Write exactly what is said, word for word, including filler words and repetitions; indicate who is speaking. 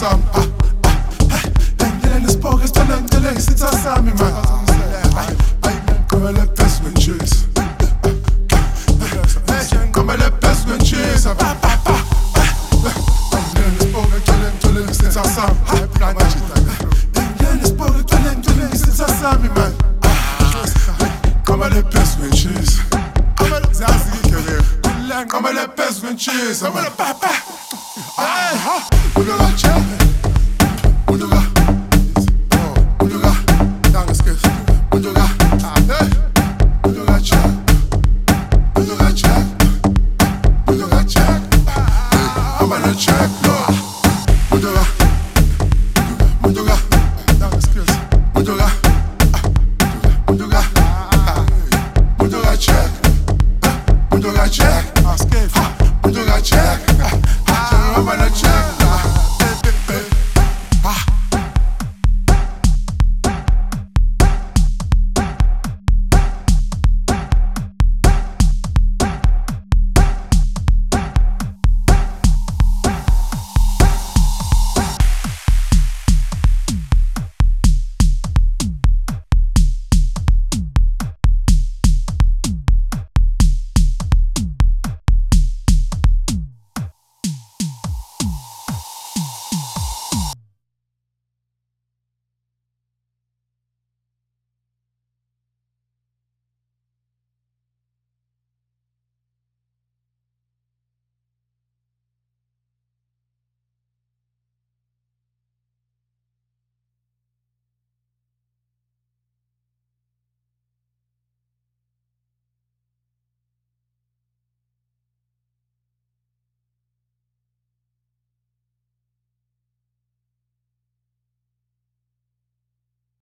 Speaker 1: sam. Engelen is pågår står långt och länge sitter sam i man. Kommer le pes med cheese. Kommer le pes med cheese. Engelen is pågår står långt och länge sitter sam. Engelen is pågår står långt och länge sitter sam i man. Kommer le pes med cheese. Come le pes med cheese. Come le papa. Unuga check. Unuga. Unuga. Danskes. Unuga. Hey. Unuga check. Unuga check. Unuga check. I'm gonna check. Unuga. Unuga. Danskes. Unuga. Unuga. Unuga check. Unuga check. Unuga check.